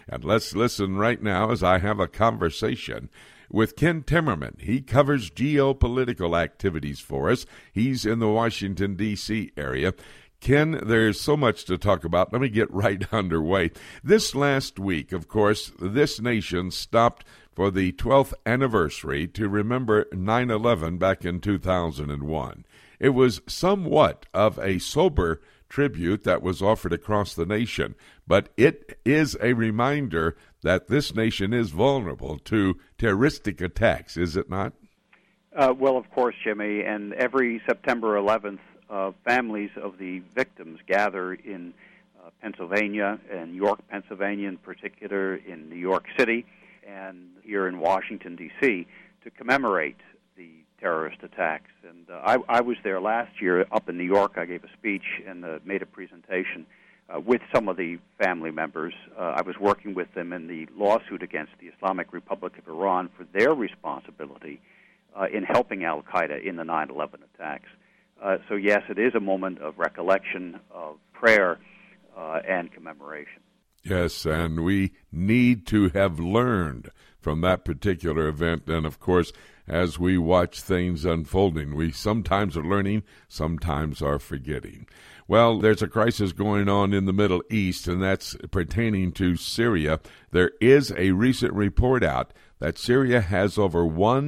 And let's listen right now as I have a conversation with Ken Timmerman. He covers geopolitical activities for us. He's in the Washington, D.C. area. Ken, there's so much to talk about. Let me get right underway. This last week, of course, this nation stopped for the 12th anniversary to remember 9/11 back in 2001. It was somewhat of a sober tribute that was offered across the nation, but it is a reminder that this nation is vulnerable to terroristic attacks, is it not? Well, of course, Jimmy, and every September 11th, families of the victims gather in Pennsylvania, and York, Pennsylvania in particular, in New York City, and here in Washington, D.C., to commemorate the terrorist attacks. And I was there last year up in New York. I gave a speech and made a presentation with some of the family members. I was working with them in the lawsuit against the Islamic Republic of Iran for their responsibility in helping al-Qaeda in the 9/11 attacks. So, yes, it is a moment of recollection, of prayer, and commemoration. Yes, and we need to have learned from that particular event. And, of course, as we watch things unfolding, we sometimes are learning, sometimes are forgetting. Well, there's a crisis going on in the Middle East, and that's pertaining to Syria. There is a recent report out that Syria has over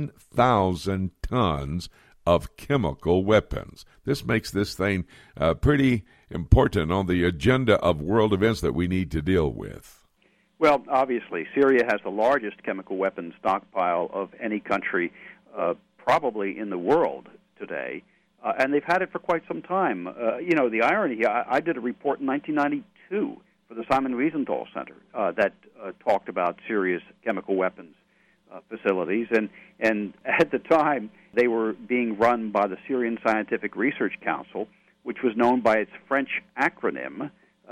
1,000 tons of chemical weapons. This makes this thing pretty important on the agenda of world events that we need to deal with. Well, obviously, Syria has the largest chemical weapons stockpile of any country probably in the world today, and they've had it for quite some time. The irony, I did a report in 1992 for the Simon Wiesenthal Center that talked about Syria's chemical weapons facilities, and at the time they were being run by the Syrian Scientific Research Council, which was known by its French acronym,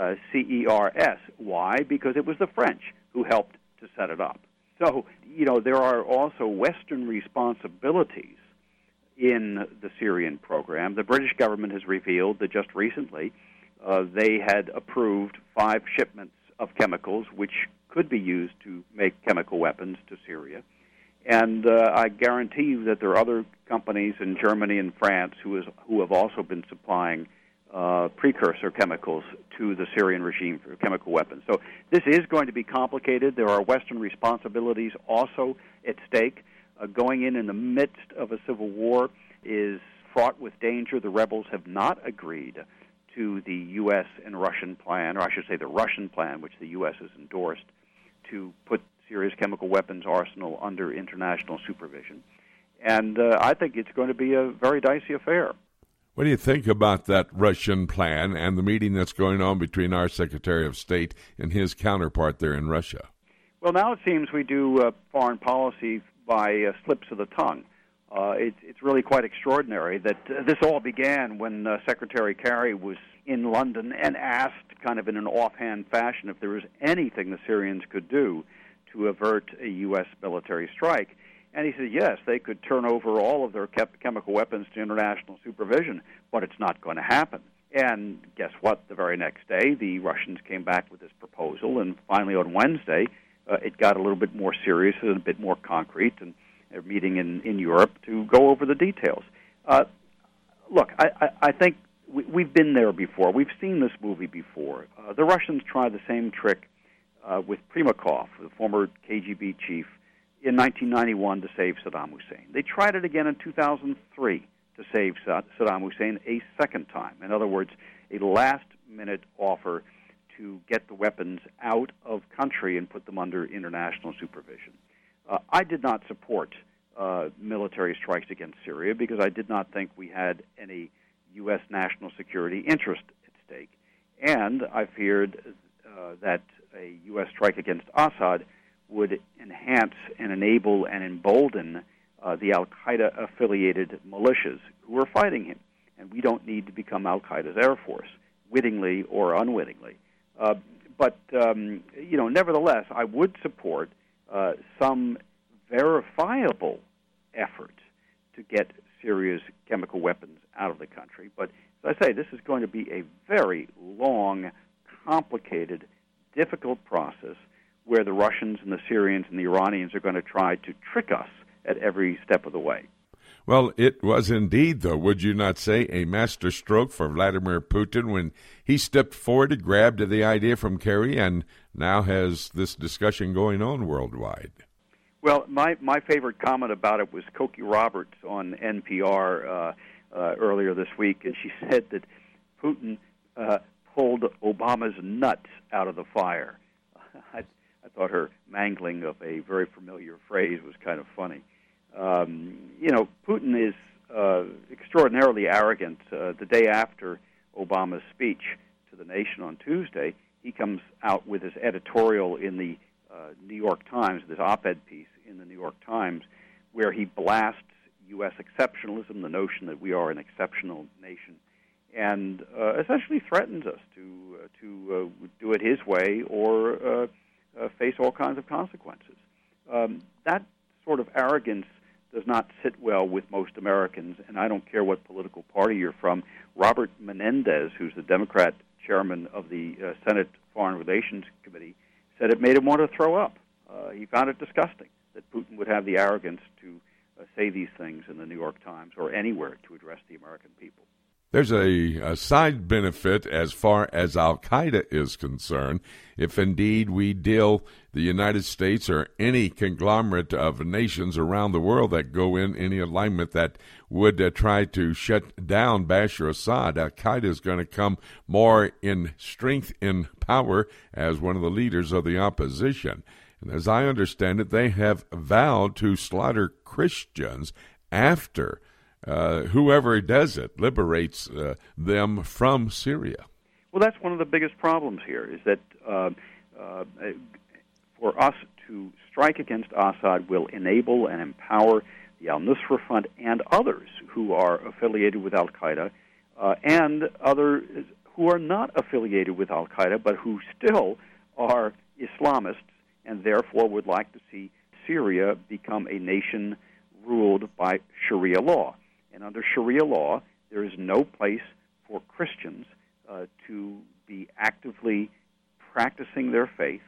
CERS. Why? Because it was the French who helped to set it up. So, there are also Western responsibilities in the Syrian program. The British government has revealed that just recently they had approved 5 shipments of chemicals which could be used to make chemical weapons to Syria. And I guarantee you that there are other companies in Germany and France who have also been supplying precursor chemicals to the Syrian regime for chemical weapons. So this is going to be complicated. There are Western responsibilities also at stake. Going in the midst of a civil war is fraught with danger. The rebels have not agreed to the U.S. and Russian plan, or I should say the Russian plan, which the U.S. has endorsed, to put Syria's chemical weapons arsenal under international supervision. And I think it's going to be a very dicey affair. What do you think about that Russian plan and the meeting that's going on between our Secretary of State and his counterpart there in Russia? Well, now it seems we do foreign policy by slips of the tongue. It's really quite extraordinary that this all began when Secretary Kerry was in London and asked kind of in an offhand fashion if there was anything the Syrians could do to avert a U.S. military strike. And he said, yes, they could turn over all of their chemical weapons to international supervision, but it's not going to happen. And guess what? The very next day, the Russians came back with this proposal, and finally on Wednesday, it got a little bit more serious and a bit more concrete, and they're meeting in Europe to go over the details. Look, I think we've been there before. We've seen this movie before. The Russians tried the same trick with Primakov, the former KGB chief, in 1991 to save Saddam Hussein. They tried it again in 2003 to save Saddam Hussein a second time. In other words, a last-minute offer to get the weapons out of country and put them under international supervision. I did not support military strikes against Syria because I did not think we had any U.S. national security interest at stake. And I feared that a U.S. strike against Assad would enhance and enable and embolden the al-Qaeda-affiliated militias who are fighting him. And we don't need to become al-Qaeda's Air Force, wittingly or unwittingly. But nevertheless, I would support some verifiable effort to get Syria's chemical weapons out of the country. But as I say, this is going to be a very long, complicated, difficult process where the Russians and the Syrians and the Iranians are going to try to trick us at every step of the way. Well, it was indeed, though, would you not say, a masterstroke for Vladimir Putin when he stepped forward and grabbed the idea from Kerry and now has this discussion going on worldwide? Well, my favorite comment about it was Cokie Roberts on NPR earlier this week, and she said that Putin pulled Obama's nuts out of the fire. I thought her mangling of a very familiar phrase was kind of funny. Putin is extraordinarily arrogant. The day after Obama's speech to the nation on Tuesday, he comes out with his editorial in the New York Times, this op-ed piece in the New York Times, where he blasts U.S. exceptionalism, the notion that we are an exceptional nation, and essentially threatens us to do it his way or face all kinds of consequences. That sort of arrogance does not sit well with most Americans, and I don't care what political party you're from. Robert Menendez, who's the Democrat chairman of the Senate Foreign Relations Committee, said it made him want to throw up. He found it disgusting that Putin would have the arrogance to say these things in the New York Times or anywhere to address the American people. There's a side benefit as far as Al-Qaeda is concerned. If indeed we deal the United States or any conglomerate of nations around the world that go in any alignment that would try to shut down Bashar Assad, Al-Qaeda is going to come more in strength, in power, as one of the leaders of the opposition. And as I understand it, they have vowed to slaughter Christians after whoever does it liberates them from Syria. Well, that's one of the biggest problems here, is that for us to strike against Assad will enable and empower the al-Nusra Front and others who are affiliated with al-Qaeda and others who are not affiliated with al-Qaeda but who still are Islamists and therefore would like to see Syria become a nation ruled by Sharia law. And under Sharia law, there is no place for Christians to be actively practicing their faith.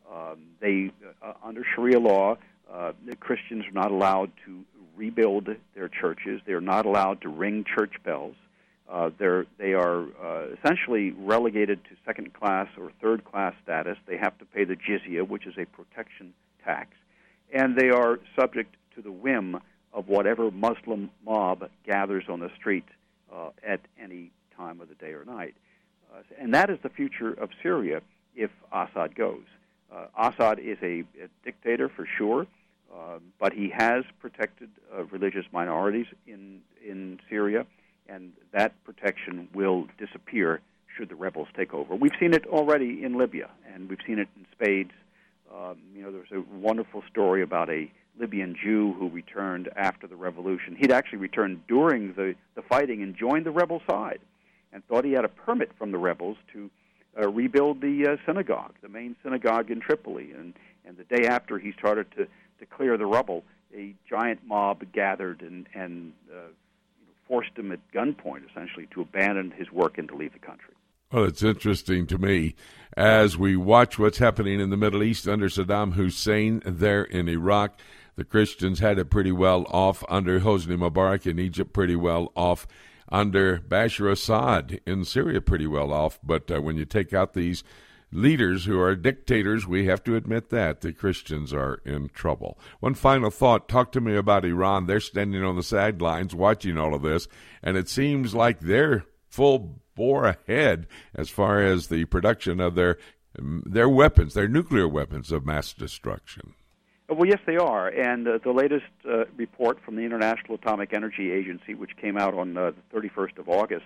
Under Sharia law, the Christians are not allowed to rebuild their churches. They are not allowed to ring church bells. They are essentially relegated to second-class or third-class status. They have to pay the jizya, which is a protection tax, and they are subject to the whim of whatever Muslim mob gathers on the street at any time of the day or night. And that is the future of Syria if Assad goes. Assad is a dictator for sure, but he has protected religious minorities in Syria, and that protection will disappear should the rebels take over. We've seen it already in Libya, and we've seen it in spades. There's a wonderful story about a Libyan Jew who returned after the revolution. He'd actually returned during the fighting and joined the rebel side and thought he had a permit from the rebels to rebuild the synagogue, the main synagogue in Tripoli. And the day after he started to clear the rubble, a giant mob gathered and forced him at gunpoint, essentially, to abandon his work and to leave the country. Well, it's interesting to me as we watch what's happening in the Middle East under Saddam Hussein there in Iraq. The Christians had it pretty well off under Hosni Mubarak in Egypt, pretty well off under Bashar Assad in Syria, pretty well off. But when you take out these leaders who are dictators, we have to admit that the Christians are in trouble. One final thought. Talk to me about Iran. They're standing on the sidelines watching all of this, and it seems like they're full bore ahead as far as the production of their weapons, their nuclear weapons of mass destruction. Well, yes, they are. And the latest report from the International Atomic Energy Agency, which came out on the 31st of August,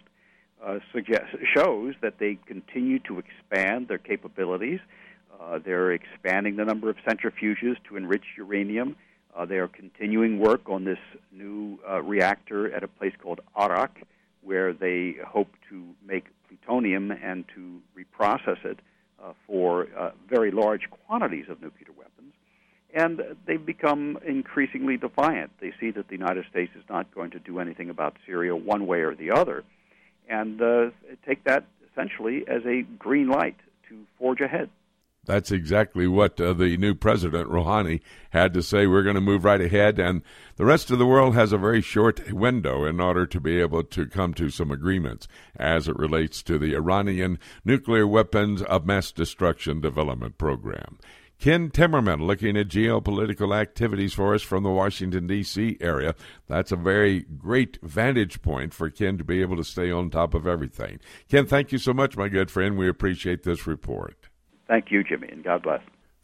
shows that they continue to expand their capabilities. They're expanding the number of centrifuges to enrich uranium. They are continuing work on this new reactor at a place called Arak, where they hope to make plutonium and to reprocess it for very large quantities of nuclear weapons. And they've become increasingly defiant. They see that the United States is not going to do anything about Syria one way or the other, and take that essentially as a green light to forge ahead. That's exactly what the new president, Rouhani, had to say. We're going to move right ahead, and the rest of the world has a very short window in order to be able to come to some agreements as it relates to the Iranian nuclear weapons of mass destruction development program. Ken Timmerman looking at geopolitical activities for us from the Washington, D.C. area. That's a very great vantage point for Ken to be able to stay on top of everything. Ken, thank you so much, my good friend. We appreciate this report. Thank you, Jimmy, and God bless.